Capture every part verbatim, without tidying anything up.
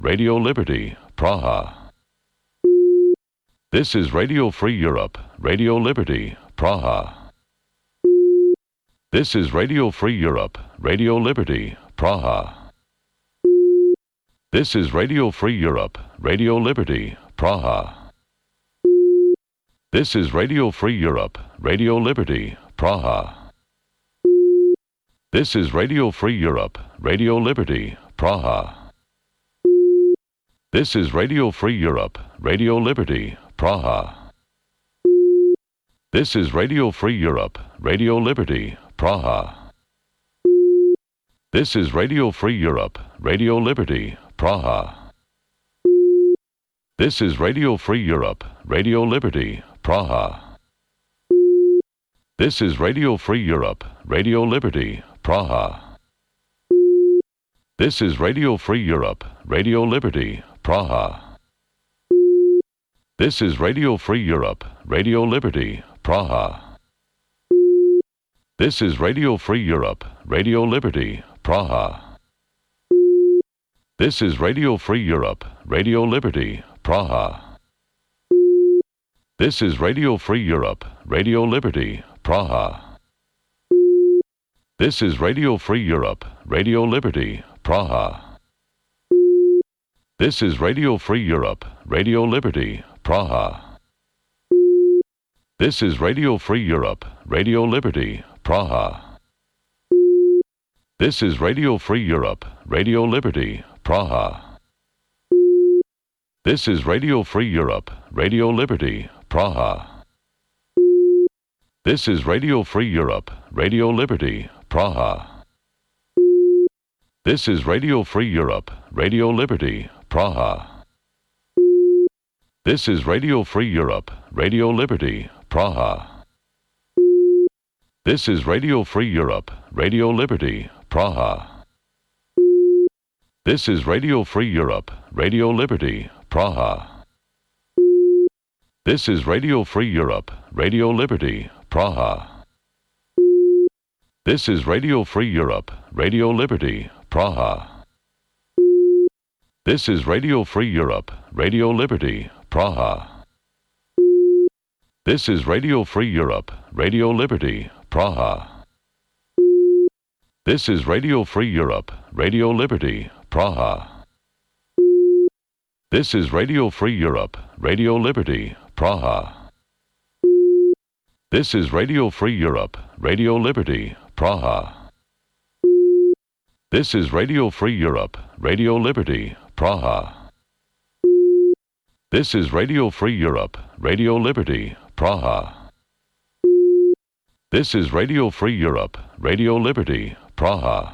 Radio Liberty, Praha. This is Radio Free Europe, Radio Liberty, Praha. This is Radio Free Europe, Radio Liberty, Praha. This is Radio Free Europe, Radio Liberty, Praha. This is Radio Free Europe, Radio Liberty, Praha. This is Radio Free Europe, Radio Liberty, Praha. This is Radio Free Europe, Radio Liberty, Praha. This is Radio Free Europe, Radio Liberty, Praha. This is Radio Free Europe, Radio Liberty, Praha. This is Radio Free Europe, Radio Liberty, Praha. This is Radio Free Europe, Radio Liberty, Praha. This is Radio Free Europe, Radio Liberty, Praha. This is Radio Free Europe, Radio Liberty, Praha. This is Radio Free Europe, Radio Liberty, Praha. This is Radio Free Europe, Radio Liberty, Praha. This is Radio Free Europe, Radio Liberty, Praha. This is Radio Free Europe, Radio Liberty, Praha. This is Radio Free Europe, Radio Liberty, Praha. This is Radio Free Europe, Radio Liberty, Praha. This is Radio Free Europe, Radio Liberty, Praha. This is Radio Free Europe, Radio Liberty, Praha. This is Radio Free Europe, Radio Liberty, Praha. This is Radio Free Europe, Radio Liberty, Praha. This is Radio Free Europe, Radio Liberty, Praha. This is Radio Free Europe, Radio Liberty, Praha. This is Radio Free Europe, Radio Liberty, Praha. This is Radio Free Europe, Radio Liberty, Praha. This is Radio Free Europe, Radio Liberty, Praha. This is Radio Free Europe, Radio Liberty, Praha. This is Radio Free Europe, Radio Liberty, Praha. This is Radio Free Europe, Radio Liberty, Praha. This is Radio Free Europe, Radio Liberty, Praha. This is Radio Free Europe, Radio Liberty, Praha. This is Radio Free Europe, Radio Liberty, Praha. This is Radio Free Europe, Radio Liberty, Praha. This is Radio Free Europe, Radio Liberty, Praha.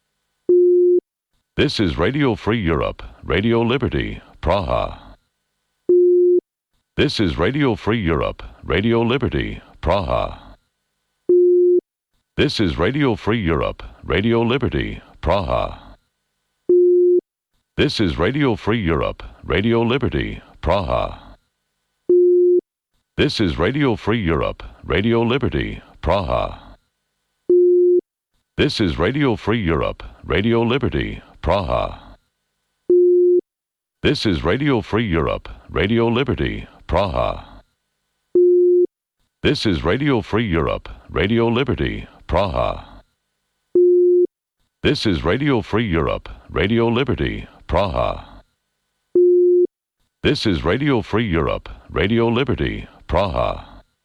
This is Radio Free Europe, Radio Liberty, Praha. This is Radio Free Europe, Radio Liberty, Praha. This is Radio Free Europe, Radio Liberty, Praha. This is Radio Free Europe, Radio Liberty, Praha. This is Radio Free Europe, Radio Liberty, Praha. This is Radio Free Europe, Radio Liberty, Praha. This is Radio Free Europe, Radio Liberty, Praha. This is Radio Free Europe, Radio Liberty, Praha. This is Radio Free Europe, Radio Liberty, Praha. This is Radio Free Europe, Radio Liberty, Praha.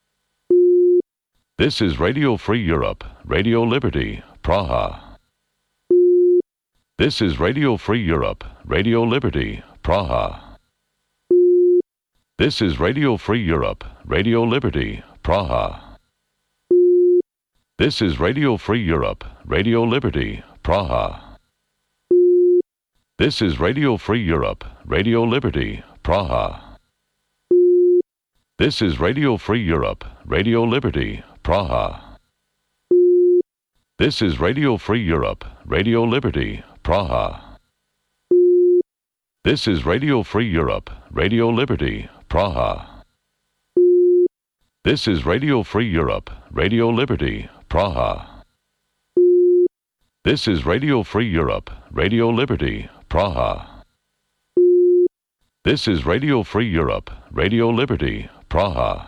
This is Radio Free Europe, Radio Liberty, Praha. This is Radio Free Europe, Radio Liberty, Praha. This is Radio Free Europe, Radio Liberty, Praha. This is Radio Free Europe, Radio Liberty, Praha. This is Radio Free Europe, Radio Liberty, Praha. This is Radio Free Europe, Radio Liberty, Praha. This is Radio Free Europe, Radio Liberty, Praha. This is Radio Free Europe, Radio Liberty, Praha. This is Radio Free Europe, Radio Liberty, Praha. This is Radio Free Europe, Radio Liberty, Praha. This is Radio Free Europe, Radio Liberty, Praha.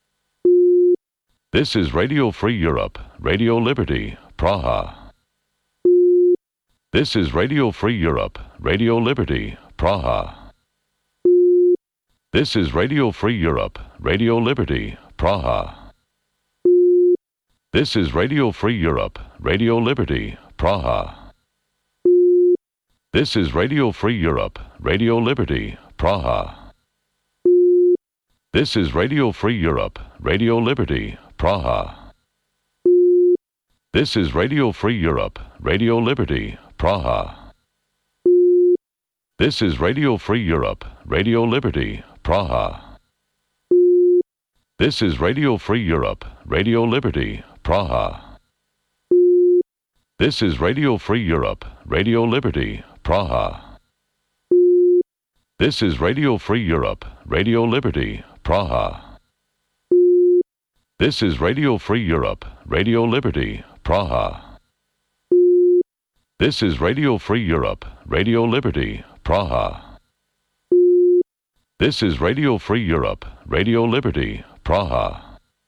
This is Radio Free Europe, Radio Liberty, Praha. This is Radio Free Europe, Radio Liberty, Praha. This is Radio Free Europe, Radio Liberty, Praha. This is Radio Free Europe, Radio Liberty, Praha. This is Radio Free Europe, Radio Liberty, Praha. This is Radio Free Europe, Radio Liberty, Praha. This is Radio Free Europe, Radio Liberty, Praha. This is Radio Free Europe, Radio Liberty, Praha. This is Radio Free Europe, Radio Liberty, Praha. This is Radio Free Europe, Radio Liberty, Praha. This is Radio Free Europe, Radio Liberty, Praha. This is Radio Free Europe, Radio Liberty, Praha. This is Radio Free Europe, Radio Liberty, Praha. This is Radio Free Europe, Radio Liberty, Praha.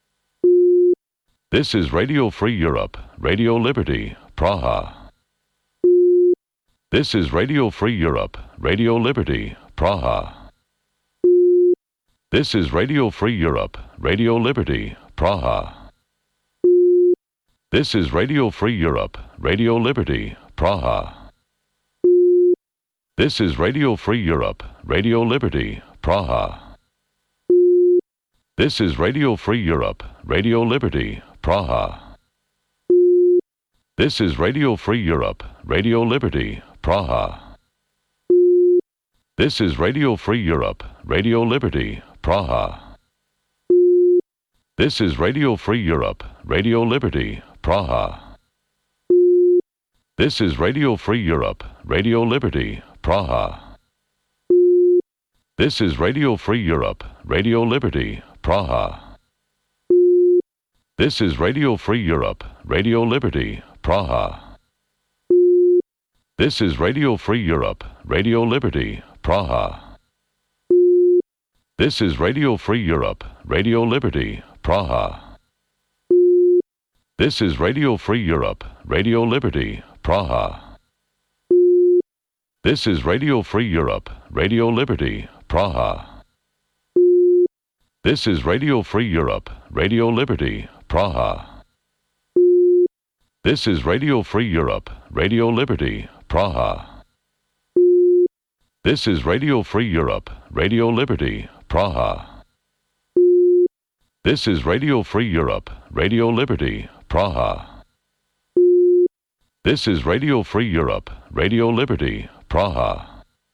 This is Radio Free Europe, Radio Liberty, Praha. This is Radio Free Europe, Radio Liberty, Praha. This is Radio Free Europe, Radio Liberty, Praha. This is Radio Free Europe, Radio Liberty, Praha. This is Radio Free Europe, Radio Liberty, Praha. This is Radio Free Europe, Radio Liberty, Praha. This is Radio Free Europe, Radio Liberty, Praha. This is Radio Free Europe, Radio Liberty, Praha. This is Radio Free Europe, Radio Liberty, Praha. This is Radio Free Europe, Radio Liberty, Praha. This is Radio Free Europe, Radio Liberty, Praha. This is Radio Free Europe, Radio Liberty, Praha. This is Radio Free Europe, Radio Liberty, Praha. This is Radio Free Europe, Radio Liberty, Praha. This is Radio Free Europe, Radio Liberty, Praha. This is Radio Free Europe, Radio Liberty, Praha. This is Radio Free Europe, Radio Liberty, Praha. This is Radio Free Europe, Radio Liberty, Praha. This is Radio Free Europe, Radio Liberty, Praha. This is Radio Free Europe, Radio Liberty, Praha. This is Radio Free Europe, Radio Liberty, Praha.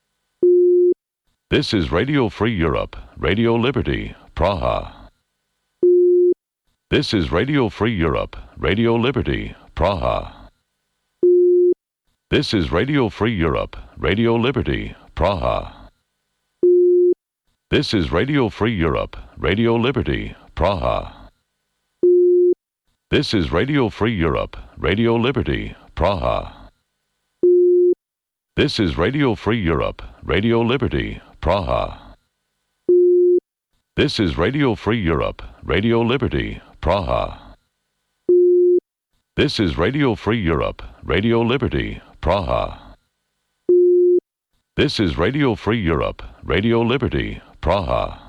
This is Radio Free Europe, Radio Liberty, Praha. This is Radio Free Europe, Radio Liberty, Praha. This is Radio Free Europe, Radio Liberty, Praha. This is Radio Free Europe, Radio Liberty, Praha. This is Radio Free Europe, Radio Liberty, Praha. This is Radio Free Europe, Radio Liberty, Praha. This is Radio Free Europe, Radio Liberty, Praha. This is Radio Free Europe, Radio Liberty, Praha. This is Radio Free Europe, Radio Liberty, Praha.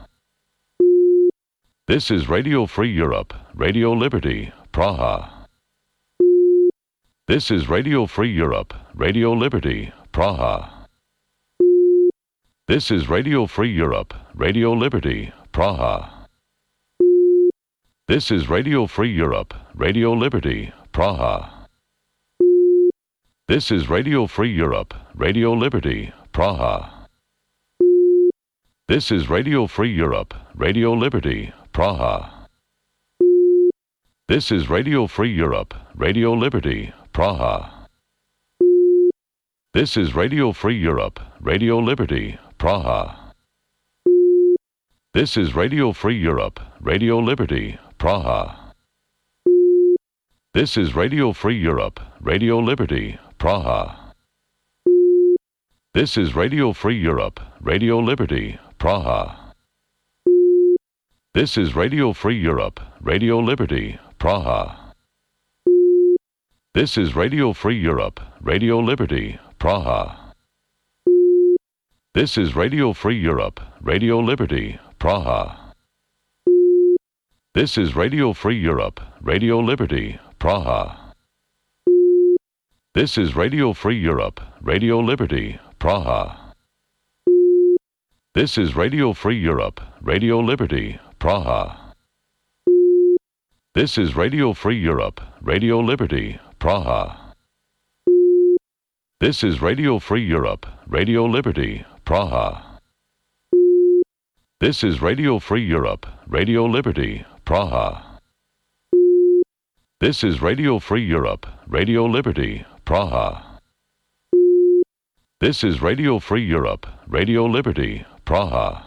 This is Radio Free Europe, Radio Liberty, Praha. This is Radio Free Europe, Radio Liberty, Praha. This is Radio Free Europe, Radio Liberty, Praha. This is Radio Free Europe, Radio Liberty, Praha. This is Radio Free Europe, Radio Liberty, Praha. This is Radio Free Europe, Radio Liberty, Praha. This is Radio Free Europe, Radio Liberty, Praha. This is Radio Free Europe, Radio Liberty, Praha. This is Radio Free Europe, Radio Liberty, Praha. This is Radio Free Europe, Radio Liberty, Praha. This is Radio Free Europe, Radio Liberty, Praha. This is Radio Free Europe, Radio Liberty, Praha. This is Radio Free Europe, Radio Liberty, Praha. This is Radio Free Europe, Radio Liberty, Praha. This is Radio Free Europe, Radio Liberty, Praha. This is Radio Free Europe, Radio Liberty, Praha. This is Radio Free Europe, Radio Liberty, Praha. This is Radio Free Europe, Radio Liberty, Praha. This is Radio Free Europe, Radio Liberty, Praha. This is Radio Free Europe, Radio Liberty, Praha. This is Radio Free Europe, Radio Liberty, Praha. This is Radio Free Europe, Radio Liberty, Praha.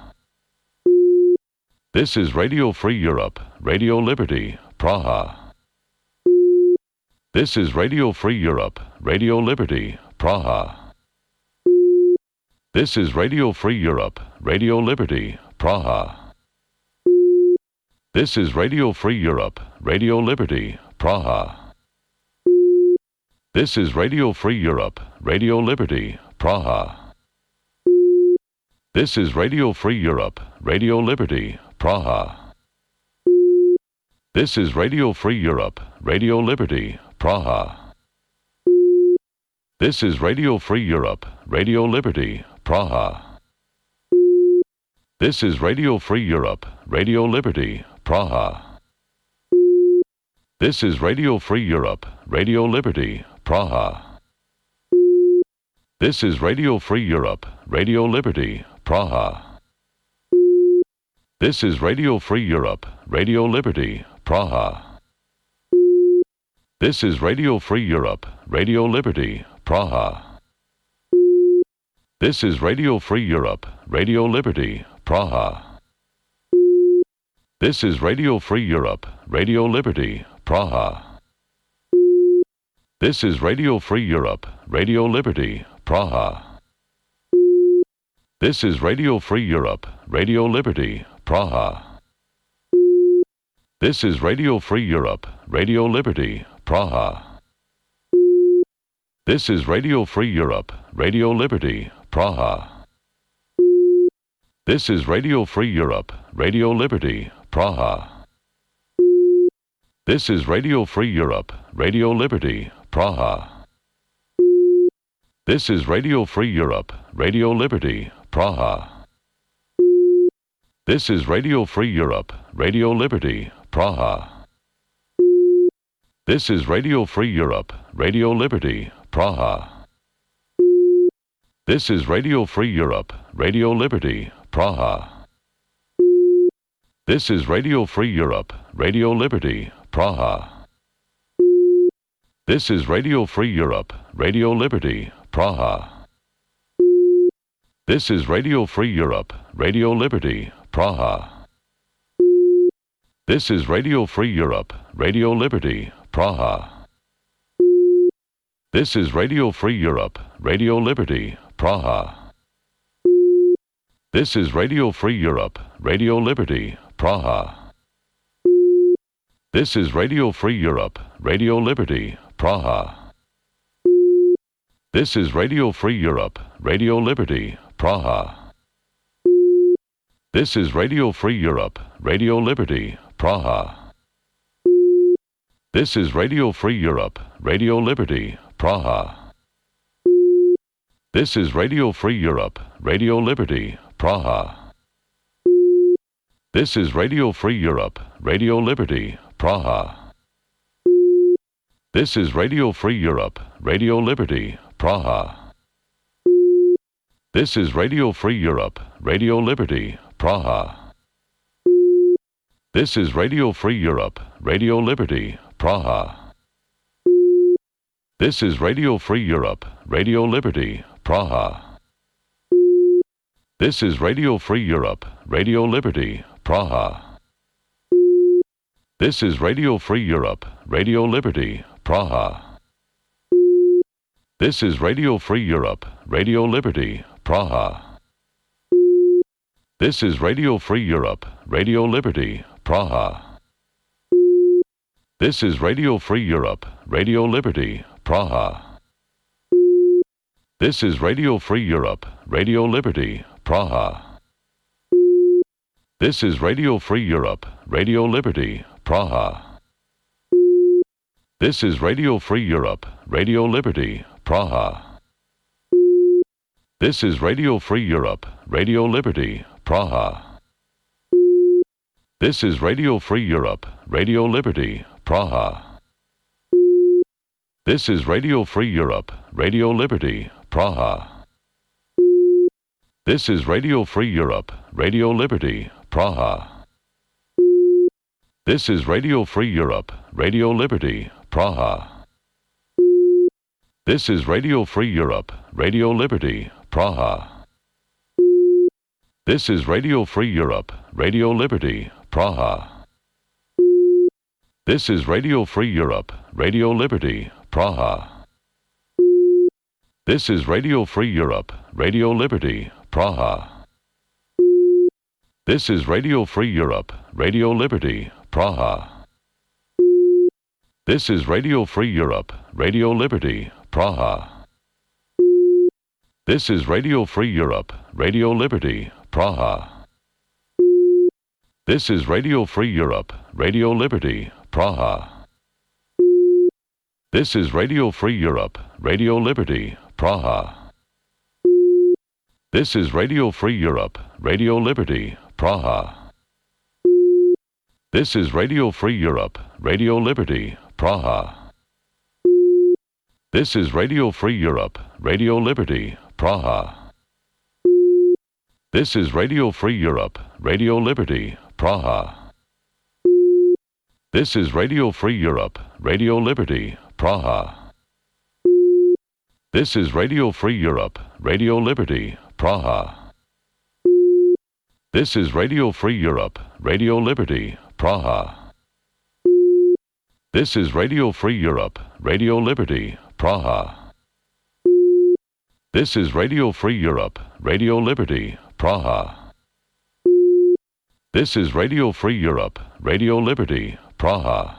This is Radio Free Europe, Radio Liberty, Praha. This is Radio Free Europe, Radio Liberty, Praha. This is Radio Free Europe, Radio Liberty, Praha. This is Radio Free Europe, Radio Liberty, Praha. This is Radio Free Europe, Radio Liberty, Praha. This is Radio Free Europe, Radio Liberty, Praha. This is Radio Free Europe, Radio Liberty, Praha. This is Radio Free Europe, Radio Liberty, Praha. This is Radio Free Europe, Radio Liberty, Praha. This is Radio Free Europe, Radio Liberty, Praha. This is Radio Free Europe, Radio Liberty, Praha. This is Radio Free Europe, Radio Liberty, Praha. This is Radio Free Europe, Radio Liberty, Praha. This is Radio Free Europe, Radio Liberty, Praha. This is Radio Free Europe, Radio Liberty, Praha. This is Radio Free Europe, Radio Liberty, Praha. This is Radio Free Europe, Radio Liberty, Praha. This is Radio Free Europe, Radio Liberty, Praha. This is Radio Free Europe, Radio Liberty, Praha. This is Radio Free Europe, Radio Liberty, Praha. This is Radio Free Europe, Radio Liberty, Praha. This is Radio Free Europe, Radio Liberty, Praha. This is Radio Free Europe, Radio Liberty, Praha. This is Radio Free Europe, Radio Liberty, Praha. This is Radio Free Europe, Radio Liberty, Praha. This is Radio Free Europe, Radio Liberty, Praha. This is Radio Free Europe, Radio Liberty, Praha. This is Radio Free Europe, Radio Liberty, Praha. This is Radio Free Europe, Radio Liberty, Praha. This is Radio Free Europe, Radio Liberty, Praha. This is Radio Free Europe, Radio Liberty, Praha. This is Radio Free Europe, Radio Liberty, Praha. This is Radio Free Europe, Radio Liberty, Praha. This is Radio Free Europe, Radio Liberty, Praha. This is Radio Free Europe, Radio Liberty, Praha. This is Radio Free Europe, Radio Liberty, Praha. This is Radio Free Europe, Radio Liberty, Praha. This is Radio Free Europe, Radio Liberty, Praha. This is Radio Free Europe, Radio Liberty, Praha. This is Radio Free Europe, Radio Liberty, Praha. This is Radio Free Europe, Radio Liberty, Praha. This is Radio Free Europe, Radio Liberty, Praha. This is Radio Free Europe, Radio Liberty, Praha. This is Radio Free Europe, Radio Liberty, Praha. This is Radio Free Europe, Radio Liberty, Praha. This is Radio Free Europe, Radio Liberty, Praha. This is Radio Free Europe, Radio Liberty, Praha. This is Radio Free Europe, Radio Liberty, Praha. This is Radio Free Europe, Radio Liberty, Praha. This is Radio Free Europe, Radio Liberty, Praha. This is Radio Free Europe, Radio Liberty, Praha. This is Radio Free Europe, Radio Liberty, Praha. This is Radio Free Europe, Radio Liberty, Praha. This is Radio Free Europe, Radio Liberty, Praha. This is Radio Free Europe, Radio Liberty, Praha. This is Radio Free Europe, Radio Liberty, Praha. This is Radio Free Europe, Radio Liberty, Praha. This is Radio Free Europe, Radio Liberty, Praha. This is Radio Free Europe, Radio Liberty, Praha. This is Radio Free Europe, Radio Liberty, Praha. This is Radio Free Europe, Radio Liberty, Praha. This is Radio Free Europe, Radio Liberty, Praha. This is Radio Free Europe, Radio Liberty, Praha. This is Radio Free Europe, Radio Liberty, Praha. This is Radio Free Europe, Radio Liberty, Praha. This is Radio Free Europe, Radio Liberty, Praha. This is Radio Free Europe, Radio Liberty, Praha. This is Radio Free Europe, Radio Liberty, Praha. This is Radio Free Europe, Radio Liberty, Praha. This is Radio Free Europe, Radio Liberty, Praha. This is Radio Free Europe, Radio Liberty, Praha. This is Radio Free Europe, Radio Liberty, Praha. This is Radio Free Europe, Radio Liberty, Praha.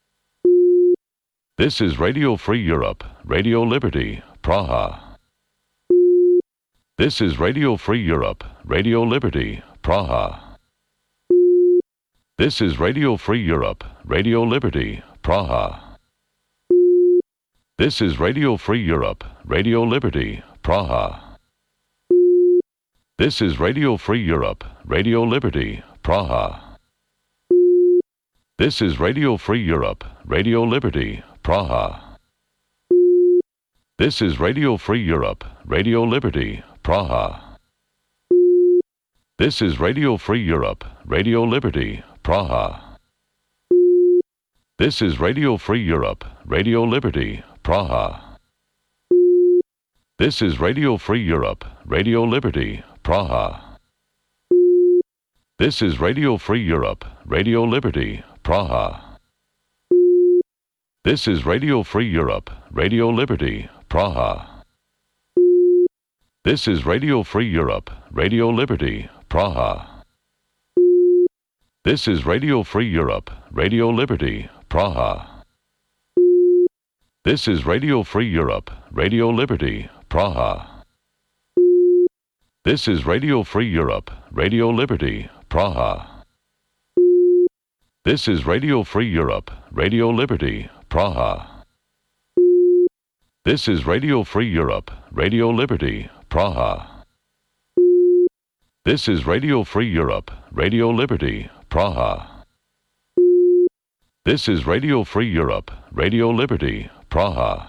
This is Radio Free Europe, Radio Liberty, Praha. This is Radio Free Europe, Radio Liberty, Praha. This is Radio Free Europe, Radio Liberty, Praha. This is Radio Free Europe, Radio Liberty, Praha. This is Radio Free Europe, Radio Liberty, Praha. This is Radio Free Europe, Radio Liberty, Praha. This is Radio Free Europe, Radio Liberty, Praha. This is Radio Free Europe, Radio Liberty, Praha. This is Radio Free Europe, Radio Liberty, Praha. This is Radio Free Europe, Radio Liberty, Praha. This is Radio Free Europe, Radio Liberty, Praha. This is Radio Free Europe, Radio Liberty, Praha. This is Radio Free Europe, Radio Liberty, Praha. This is Radio Free Europe, Radio Liberty, Praha. This is Radio Free Europe, Radio Liberty, Praha. This is Radio Free Europe, Radio Liberty, Praha. This is Radio Free Europe, Radio Liberty, Praha. This is Radio Free Europe, Radio Liberty, Praha. This is Radio Free Europe, Radio Liberty, Praha. This is Radio Free Europe, Radio Liberty, Praha.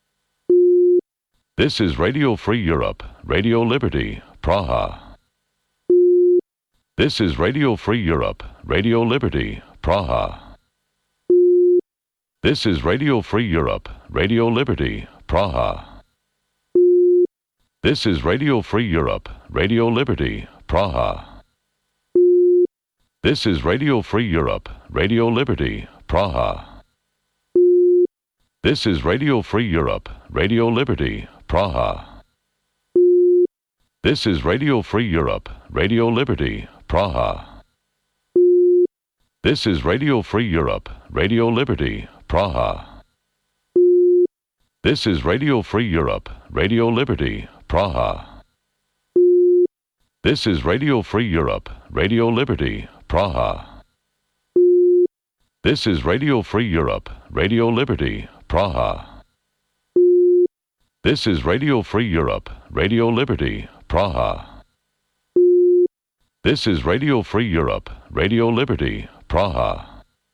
This is Radio Free Europe, Radio Liberty, Praha. This is Radio Free Europe, Radio Liberty, Praha. This is Radio Free Europe, Radio Liberty, Praha. This is Radio Free Europe, Radio Liberty, Praha. This is Radio Free Europe, Radio Liberty, Praha. This is Radio Free Europe, Radio Liberty, Praha. This is Radio Free Europe, Radio Liberty, Praha. This is Radio Free Europe, Radio Liberty, Praha. This is Radio Free Europe, Radio Liberty, Praha. This is Radio Free Europe, Radio Liberty, Praha. This is Radio Free Europe, Radio Liberty, Praha. This is Radio Free Europe, Radio Liberty, Praha. This is Radio Free Europe, Radio Liberty, Praha.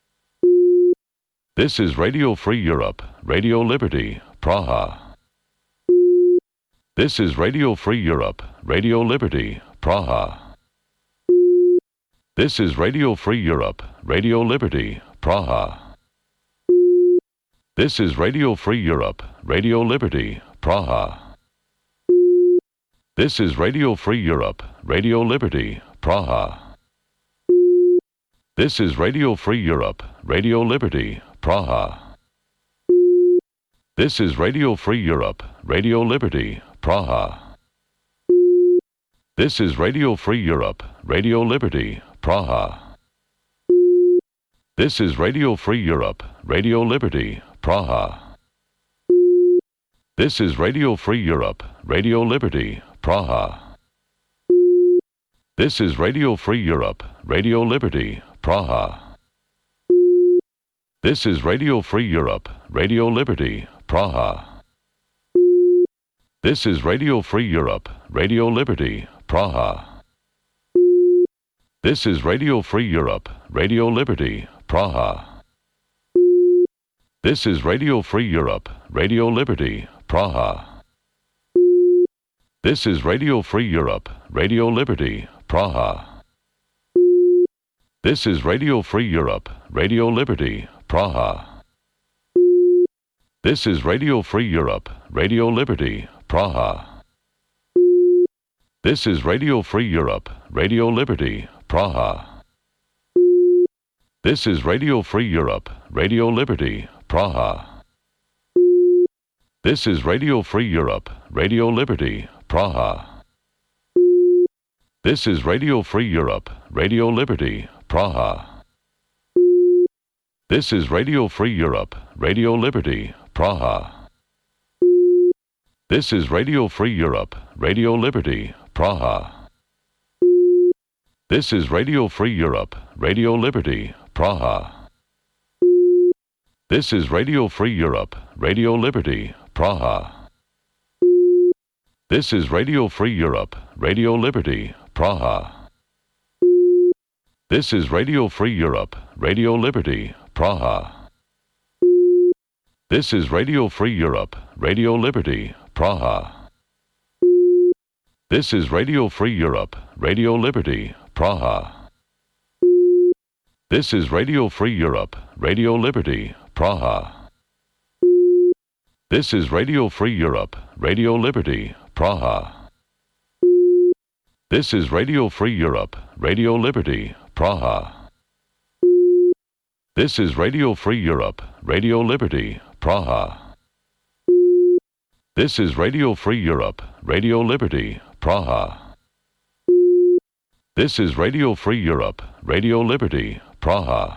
This is Radio Free Europe, Radio Liberty, Praha. This is Radio Free Europe, Radio Liberty, Praha. This is Radio Free Europe, Radio Liberty, Praha. This is Radio Free Europe, Radio Liberty, Praha. This is Radio Free Europe, Radio Liberty, Praha. This is Radio Free Europe, Radio Liberty, Praha. This is Radio Free Europe, Radio Liberty, Praha. This is Radio Free Europe, Radio Liberty, Praha. This is Radio Free Europe, Radio Liberty, Praha. This is Radio Free Europe, Radio Liberty, Praha. This is Radio Free Europe, Radio Liberty, Praha. This is Radio Free Europe, Radio Liberty, Praha. This is Radio Free Europe, Radio Liberty, Praha. This is Radio Free Europe, Radio Liberty, Praha. This is Radio Free Europe, Radio Liberty, Praha. This is Radio Free Europe, Radio Liberty, Praha. This is Radio Free Europe, Radio Liberty, Praha. This is Radio Free Europe, Radio Liberty, Praha. This is Radio Free Europe, Radio Liberty, Praha. This is Radio Free Europe, Radio Liberty, Praha. This is Radio Free Europe, Radio Liberty, Praha. This is Radio Free Europe, Radio Liberty, Praha. This is Radio Free Europe, Radio Liberty, Praha. This is Radio Free Europe, Radio Liberty, Praha. This is Radio Free Europe, Radio Liberty, Praha. This is Radio Free Europe, Radio Liberty, Praha. This is Radio Free Europe, Radio Liberty, Praha. This is Radio Free Europe, Radio Liberty, Praha. This is Radio Free Europe, Radio Liberty, Praha. This is Radio Free Europe, Radio Liberty, Praha. This is Radio Free Europe, Radio Liberty, Praha. This is Radio Free Europe, Radio Liberty, Praha. This is Radio Free Europe, Radio Liberty, Praha. This is Radio Free Europe, Radio Liberty, Praha. This is Radio Free Europe, Radio Liberty, Praha. This is Radio Free Europe, Radio Liberty, Praha.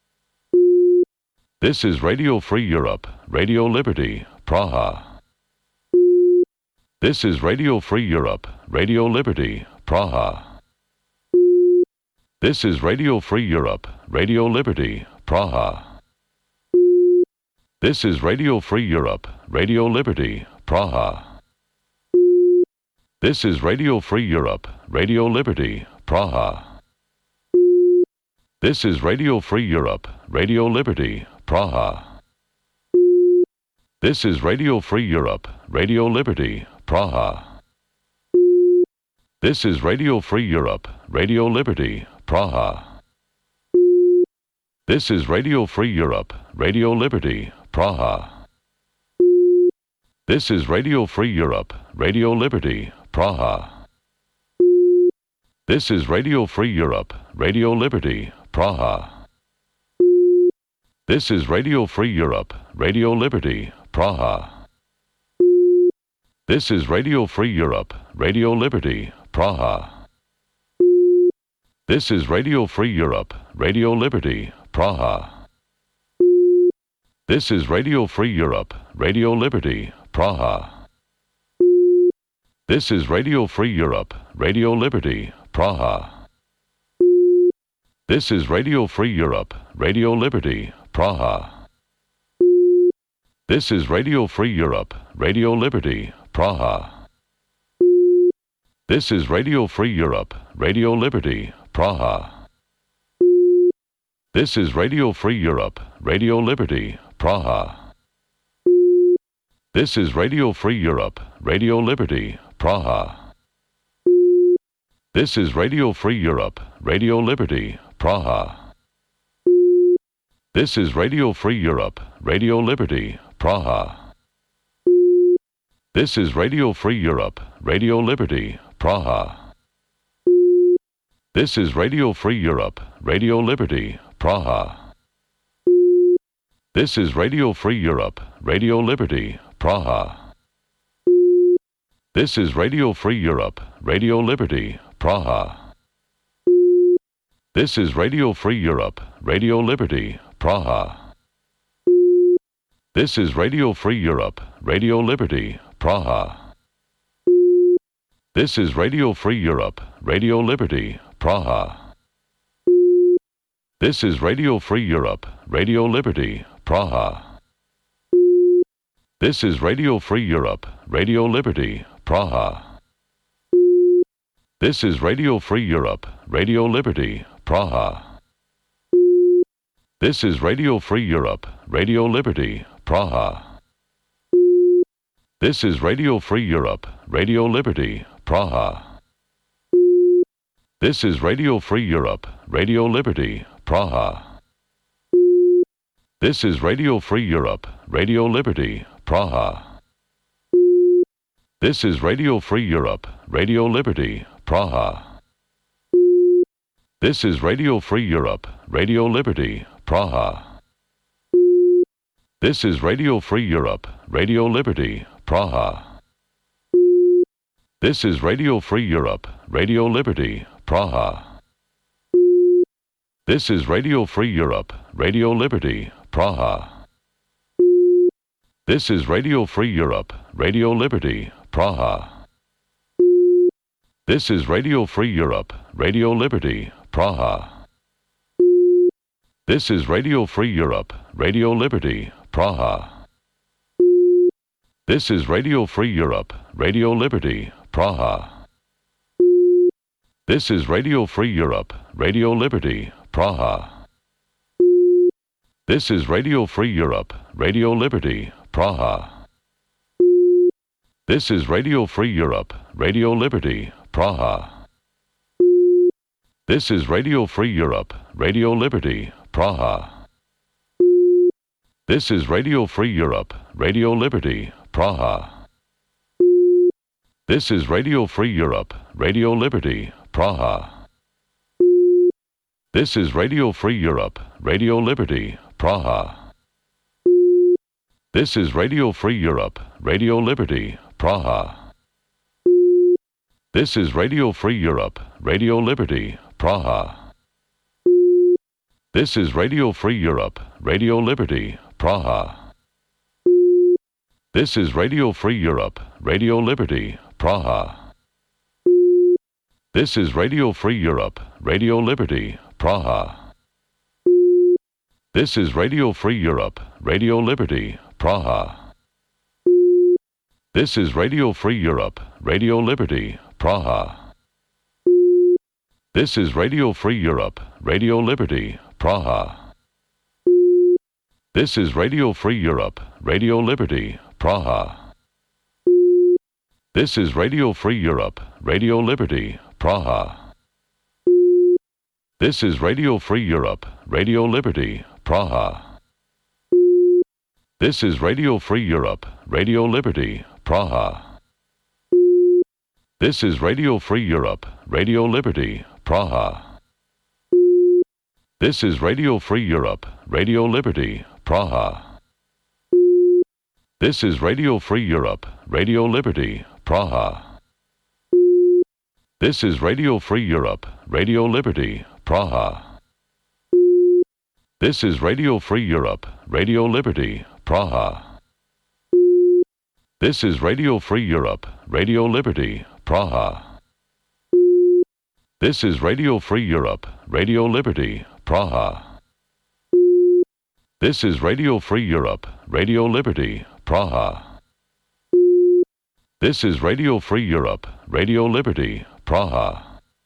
This is Radio Free Europe, Radio Liberty, Praha. This is Radio Free Europe, Radio Liberty, Praha. This is Radio Free Europe, Radio Liberty, Praha. This is Radio Free Europe, Radio Liberty, Praha. This is Radio Free Europe, Radio Liberty, Praha. This is Radio Free Europe, Radio Liberty, Praha. This is Radio Free Europe, Radio Liberty, Praha. This is Radio Free Europe, Radio Liberty, Praha. This is Radio Free Europe, Radio Liberty, Praha. This is Radio Free Europe, Radio Liberty, Praha. This is Radio Free Europe, Radio Liberty, Praha. This is Radio Free Europe, Radio Liberty, Praha. This is Radio Free Europe, Radio Liberty, Praha. This is Radio Free Europe, Radio Liberty, Praha. This is Radio Free Europe, Radio Liberty, Praha. This is Radio Free Europe, Radio Liberty, Praha. This is Radio Free Europe, Radio Liberty, Praha. This is Radio Free Europe, Radio Liberty, Praha. This is Radio Free Europe, Radio Liberty, Praha. This is Radio Free Europe, Radio Liberty, Praha. This is Radio Free Europe, Radio Liberty, Praha. This is Radio Free Europe, Radio Liberty, Praha. This is Radio Free Europe, Radio Liberty, Praha. This is Radio Free Europe, Radio Liberty, Praha. This is Radio Free Europe, Radio Liberty, Praha. This is Radio Free Europe, Radio Liberty, Praha. This is Radio Free Europe, Radio Liberty, Praha. This is Radio Free Europe, Radio Liberty, Praha. This is Radio Free Europe, Radio Liberty, Praha. This is Radio Free Europe, Radio Liberty, Praha. This is Radio Free Europe, Radio Liberty, Praha. This is Radio Free Europe, Radio Liberty, Praha. This is Radio Free Europe, Radio Liberty, Praha. This is Radio Free Europe, Radio Liberty, Praha. This is Radio Free Europe, Radio Liberty, Praha. This is Radio Free Europe, Radio Liberty, Praha. This is Radio Free Europe, Radio Liberty, Praha. This is Radio Free Europe, Radio Liberty, Praha. This is Radio Free Europe, Radio Liberty, Praha. This is Radio Free Europe, Radio Liberty, Praha. This is Radio Free Europe, Radio Liberty, Praha. This is Radio Free Europe, Radio Liberty, Praha. This is Radio Free Europe, Radio Liberty, Praha. This is Radio Free Europe, Radio Liberty, Praha. This is Radio Free Europe, Radio Liberty, Praha. This is Radio Free Europe, Radio Liberty, Praha. This is Radio Free Europe, Radio Liberty, Praha. This is Radio Free Europe, Radio Liberty, Praha. This is Radio Free Europe, Radio Liberty, Praha. This is Radio Free Europe, Radio Liberty, Praha. This is Radio Free Europe, Radio Liberty, Praha. This is Radio Free Europe, Radio Liberty, Praha. This is Radio Free Europe, Radio Liberty, Praha. This is Radio Free Europe, Radio Liberty, Praha. This is Radio Free Europe, Radio Liberty, Praha. This is Radio Free Europe, Radio Liberty, Praha. This is Radio Free Europe, Radio Liberty, Praha. This is Radio Free Europe, Radio Liberty, Praha. This is Radio Free Europe, Radio Liberty, Praha. This is Radio Free Europe, Radio Liberty, Praha. This is Radio Free Europe, Radio Liberty, Praha. This is Radio Free Europe, Radio Liberty, Praha. This is Radio Free Europe, Radio Liberty, Praha. This is Radio Free Europe, Radio Liberty, Praha. This is Radio Free Europe, Radio Liberty, Praha. This is Radio Free Europe, Radio Liberty, Praha. This is Radio Free Europe, Radio Liberty, Praha. This is Radio Free Europe, Radio Liberty, Praha. This is Radio Free Europe, Radio Liberty, Praha. This is Radio Free Europe, Radio Liberty, Praha. This is Radio Free Europe, Radio Liberty, Praha. This is Radio Free Europe, Radio Liberty, Praha. This is Radio Free Europe, Radio Liberty, Praha. This is Radio Free Europe, Radio Liberty, Praha.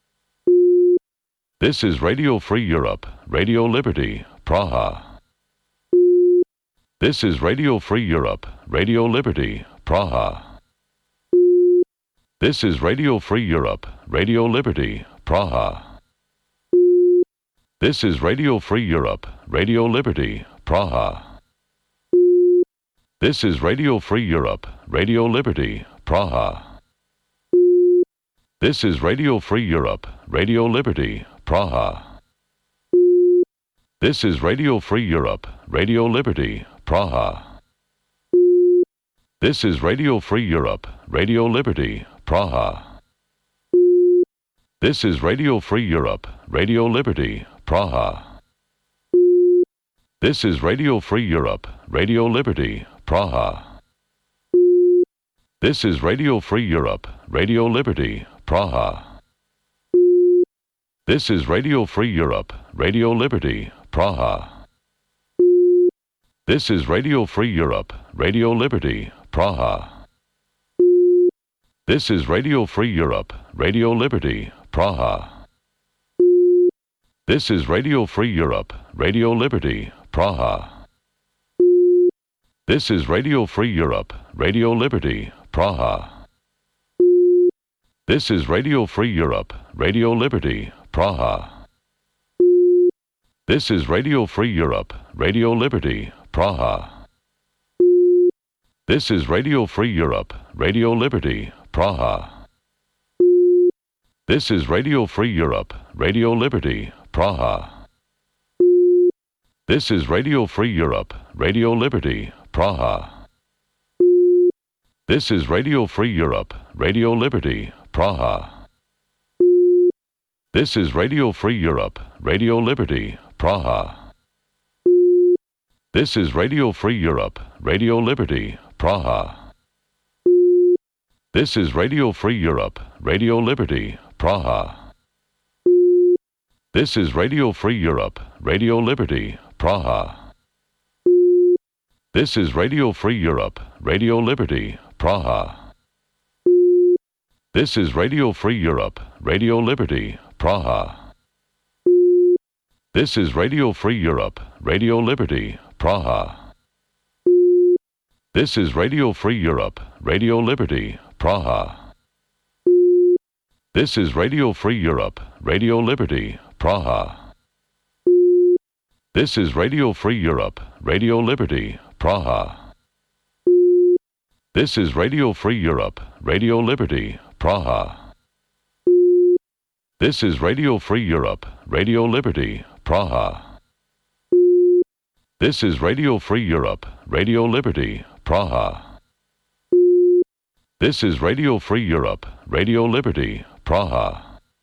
This is Radio Free Europe, Radio Liberty, Praha. This is Radio Free Europe, Radio Liberty, Praha. This is Radio Free Europe, Radio Liberty, Praha. This is Radio Free Europe, Radio Liberty, Praha. This is Radio Free Europe, Radio Liberty, Praha. This is Radio Free Europe, Radio Liberty, Praha. This is Radio Free Europe, Radio Liberty, Praha. This is Radio Free Europe, Radio Liberty, Praha. This is Radio Free Europe, Radio Liberty, Praha. This is Radio Free Europe, Radio Liberty, Praha. This is Radio Free Europe, Radio Liberty, Praha. This is Radio Free Europe, Radio Liberty, Praha. This is Radio Free Europe, Radio Liberty, Praha. This is Radio Free Europe, Radio Liberty, Praha. This is Radio Free Europe, Radio Liberty, Praha. This is Radio Free Europe, Radio Liberty, Praha. This is Radio Free Europe, Radio Liberty, Praha. This is Radio Free Europe, Radio Liberty, Praha. This is Radio Free Europe, Radio Liberty, Praha. This is Radio Free Europe, Radio Liberty, Praha. This is Radio Free Europe, Radio Liberty, Praha. This is Radio Free Europe, Radio Liberty, Praha. This is Radio Free Europe, Radio Liberty, Praha. This is Radio Free Europe, Radio Liberty, Praha. This is Radio Free Europe, Radio Liberty, Praha. This is Radio Free Europe, Radio Liberty, Praha. This is Radio Free Europe, Radio Liberty, Praha. This is Radio Free Europe, Radio Liberty, Praha. This is Radio Free Europe, Radio Liberty, Praha. This is Radio Free Europe, Radio Liberty, Praha. This is Radio Free Europe, Radio Liberty, Praha. This is Radio Free Europe, Radio Liberty, Praha. This is Radio Free Europe, Radio Liberty, Praha. This is Radio Free Europe, Radio Liberty, Praha. This is Radio Free Europe, Radio Liberty, Praha. This is Radio Free Europe, Radio Liberty, Praha.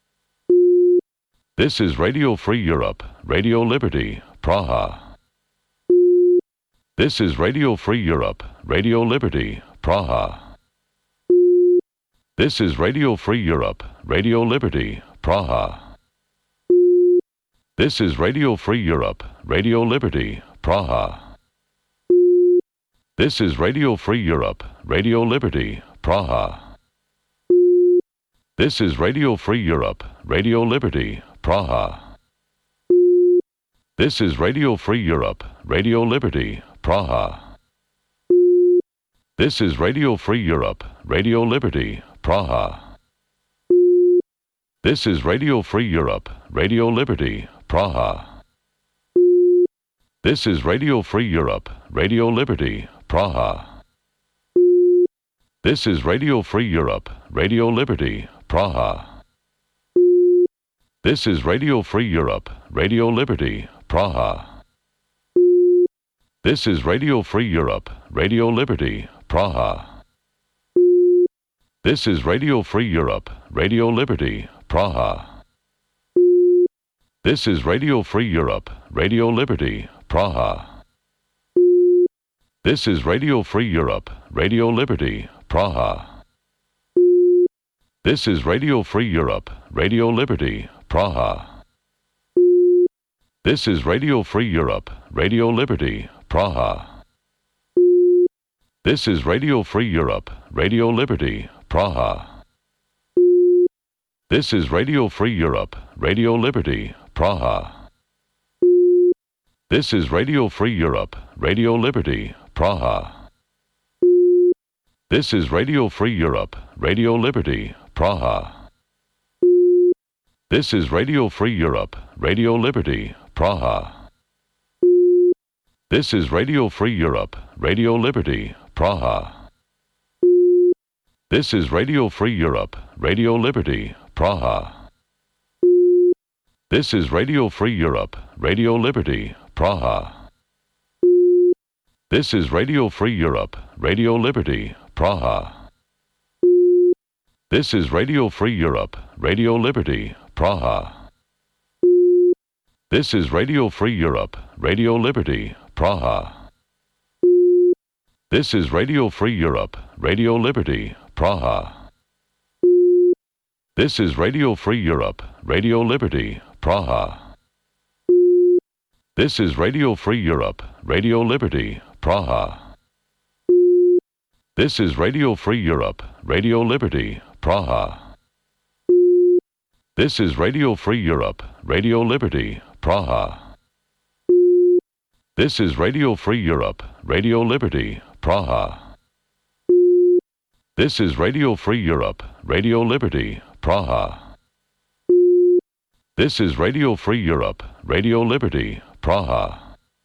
This is Radio Free Europe, Radio Liberty, Praha. This is Radio Free Europe, Radio Liberty, Praha. This is Radio Free Europe, Radio Liberty, Praha. This is Radio Free Europe, Radio Liberty, Praha. This is Radio Free Europe, Radio Liberty, Praha. This is Radio Free Europe, Radio Liberty, Praha. This is Radio Free Europe, Radio Liberty, Praha. This is Radio Free Europe, Radio Liberty, Praha. This is Radio Free Europe, Radio Liberty, Praha. This is Radio Free Europe, Radio Liberty, Praha. This is Radio Free Europe, Radio Liberty, Praha. This is Radio Free Europe, Radio Liberty, Praha. This is Radio Free Europe, Radio Liberty, Praha. This is Radio Free Europe, Radio Liberty, Praha. This is Radio Free Europe, Radio Liberty, Praha. This is Radio Free Europe, Radio Liberty, Praha. This is Radio Free Europe, Radio Liberty, Praha. This is Radio Free Europe, Radio Liberty, Praha. This is Radio Free Europe, Radio Liberty, Praha. This is Radio Free Europe, Radio Liberty, Praha. This is Radio Free Europe, Radio Liberty, Praha. This is Radio Free Europe, Radio Liberty, Praha. This is Radio Free Europe, Radio Liberty, Praha. This is Radio Free Europe, Radio Liberty, Praha. This is Radio Free Europe, Radio Liberty, Praha. This is Radio Free Europe, Radio Liberty, Praha. This is Radio Free Europe, Radio Liberty, Praha. This is Radio Free Europe, Radio Liberty, Praha. This is Radio Free Europe, Radio Liberty, Praha. This is Radio Free Europe, Radio Liberty, Praha. This is Radio Free Europe, Radio Liberty, Praha. This is Radio Free Europe, Radio Liberty, Praha. This is Radio Free Europe, Radio Liberty, Praha. This is Radio Free Europe, Radio Liberty, Praha. This is Radio Free Europe, Radio Liberty, Praha. This is Radio Free Europe, Radio Liberty, Praha. This is Radio Free Europe, Radio Liberty, Praha.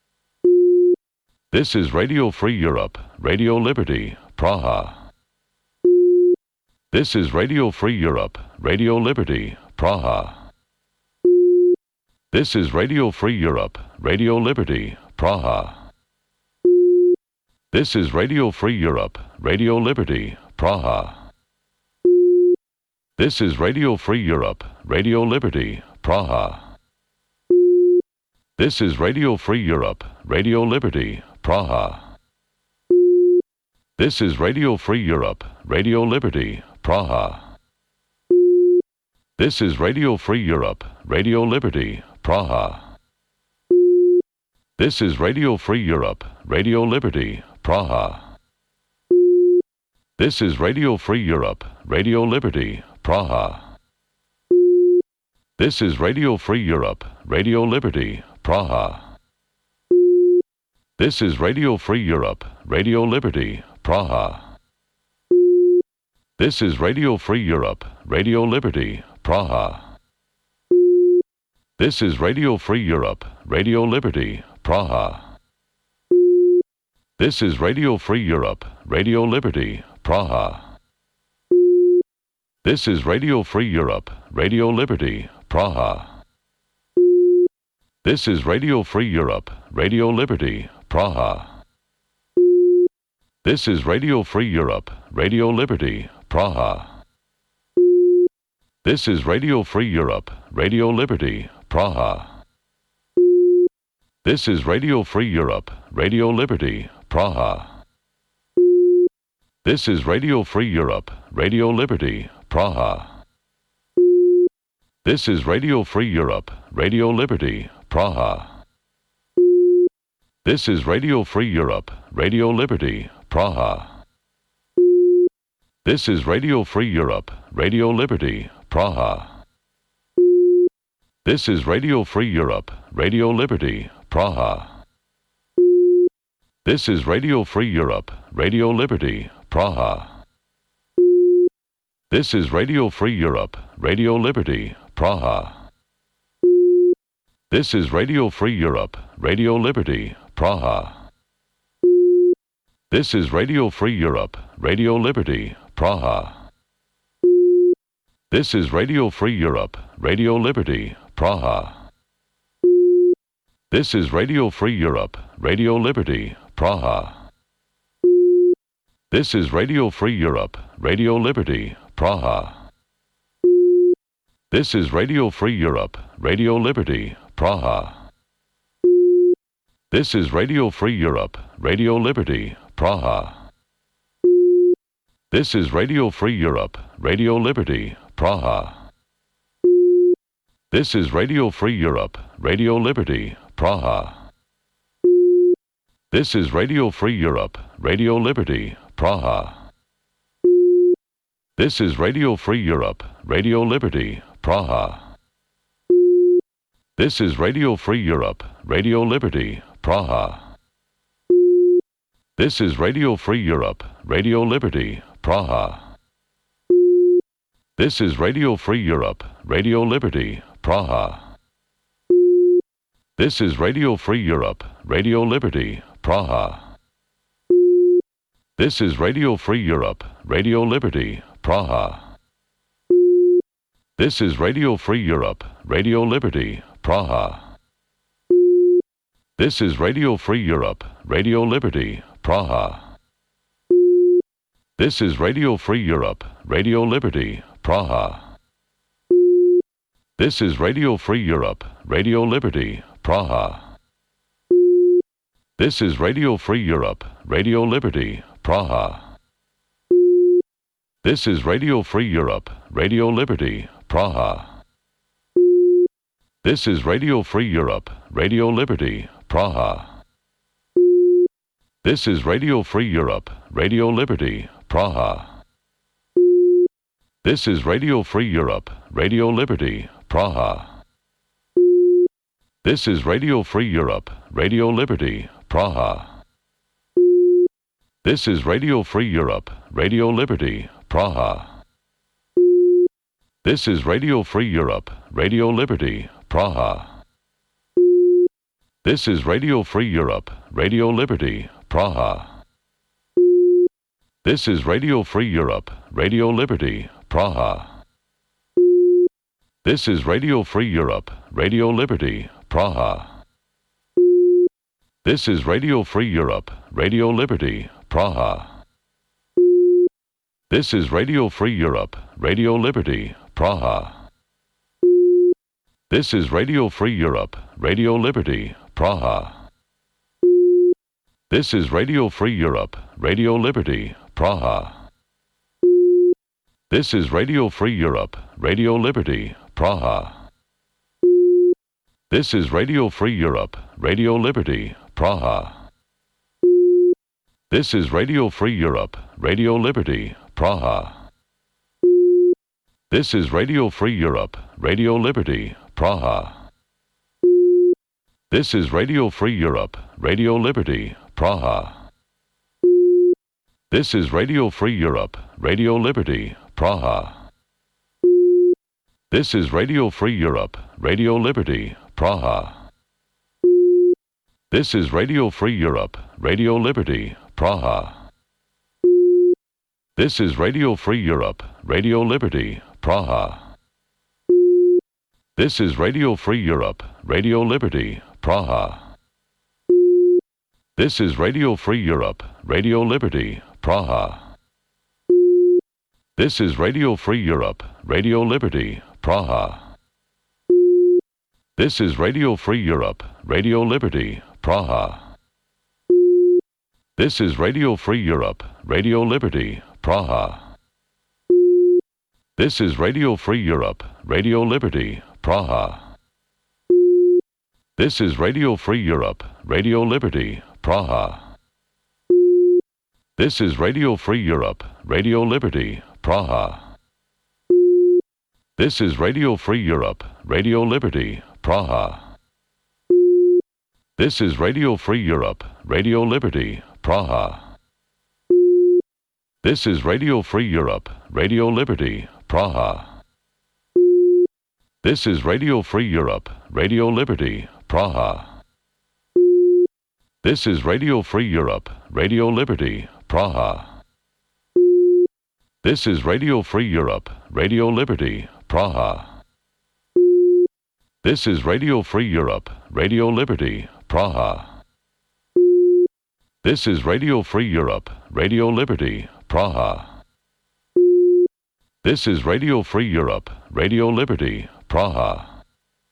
This is Radio Free Europe, Radio Liberty, Praha. This is Radio Free Europe, Radio Liberty, Praha. This is Radio Free Europe, Radio Liberty, Praha. This is Radio Free Europe, Radio Liberty, Praha. This is Radio Free Europe, Radio Liberty, Praha. This is Radio Free Europe, Radio Liberty, Praha. This is Radio Free Europe, Radio Liberty, Praha. This is Radio Free Europe, Radio Liberty, Praha. This is Radio Free Europe, Radio Liberty, Praha. This is Radio Free Europe, Radio Liberty, Praha. This is Radio Free Europe, Radio Liberty, Praha. This is Radio Free Europe, Radio Liberty, Praha. This is Radio Free Europe, Radio Liberty, Praha. This is Radio Free Europe, Radio Liberty, Praha. This is Radio Free Europe, Radio Liberty, Praha. This is Radio Free Europe, Radio Liberty, Praha. This is Radio Free Europe, Radio Liberty, Praha. This is Radio Free Europe, Radio Liberty, Praha. This is Radio Free Europe, Radio Liberty, Praha. This is Radio Free Europe, Radio Liberty, Praha. This is Radio Free Europe, Radio Liberty, Praha. This is Radio Free Europe, Radio Liberty, Praha. This is Radio Free Europe, Radio Liberty, Praha. This is Radio Free Europe, Radio Liberty, Praha. This is Radio Free Europe, Radio Liberty, Praha. This is Radio Free Europe, Radio Liberty, Praha. This is Radio Free Europe, Radio Liberty, Praha. This is Radio Free Europe, Radio Liberty, Praha. This is Radio Free Europe, Radio Liberty, Praha. This is Radio Free Europe, Radio Liberty, Praha. This is Radio Free Europe, Radio Liberty, Praha. This is Radio Free Europe, Radio Liberty, Praha. This is Radio Free Europe, Radio Liberty, Praha. This is Radio Free Europe, Radio Liberty, Praha. This is Radio Free Europe, Radio Liberty, Praha. This is Radio Free Europe, Radio Liberty, Praha. This is Radio Free Europe, Radio Liberty, Praha. This is Radio Free Europe, Radio Liberty, Praha. This is Radio Free Europe, Radio Liberty, Praha. This is Radio Free Europe, Radio Liberty, Praha. This is Radio Free Europe, Radio Liberty, Praha. This is Radio Free Europe, Radio Liberty, Praha. This is Radio Free Europe, Radio Liberty, Praha. This is Radio Free Europe, Radio Liberty, Praha. This is Radio Free Europe, Radio Liberty, Praha. This is Radio Free Europe, Radio Liberty, Praha. This is Radio Free Europe, Radio Liberty, Praha. This is Radio Free Europe, Radio Liberty, Praha. This is Radio Free Europe, Radio Liberty, Praha. This is Radio Free Europe, Radio Liberty, Praha. This is Radio Free Europe, Radio Liberty, Praha. This is Radio Free Europe, Radio Liberty, Praha. This is Radio Free Europe, Radio Liberty, Praha. This is Radio Free Europe, Radio Liberty, Praha. This is Radio Free Europe, Radio Liberty, Praha. This is Radio Free Europe, Radio Liberty, Praha. This is Radio Free Europe, Radio Liberty, Praha. This is Radio Free Europe, Radio Liberty, Praha. This is Radio Free Europe, Radio Liberty, Praha. This is Radio Free Europe, Radio Liberty, Praha. This is Radio Free Europe, Radio Liberty, Praha. This is Radio Free Europe, Radio Liberty, Praha. This is Radio Free Europe, Radio Liberty, Praha. This is Radio Free Europe, Radio Liberty, Praha. This is Radio Free Europe, Radio Liberty, Praha. This is Radio Free Europe, Radio Liberty, Praha. This is Radio Free Europe, Radio Liberty, Praha. This is Radio Free Europe, Radio Liberty, Praha. This is Radio Free Europe, Radio Liberty, Praha. This is Radio Free Europe, Radio Liberty, Praha. This is Radio Free Europe, Radio Liberty, Praha. This is Radio Free Europe, Radio Liberty, Praha. This is Radio Free Europe, Radio Liberty, Praha. This is Radio Free Europe, Radio Liberty, Praha. This is Radio Free Europe, Radio Liberty, Praha. This is Radio Free Europe, Radio Liberty, Praha. This is Radio Free Europe, Radio Liberty, Praha. This is Radio Free Europe, Radio Liberty, Praha. This is Radio Free Europe, Radio Liberty, Praha. This is Radio Free Europe, Radio Liberty, Praha. This is Radio Free Europe, Radio Liberty, Praha. This is Radio Free Europe, Radio Liberty, Praha. This is Radio Free Europe, Radio Liberty, Praha. This is Radio Free Europe, Radio Liberty, Praha. This is Radio Free Europe, Radio Liberty, Praha. This is Radio Free Europe, Radio Liberty, Praha. This is Radio Free Europe, Radio Liberty, Praha. This is Radio Free Europe, Radio Liberty, Praha.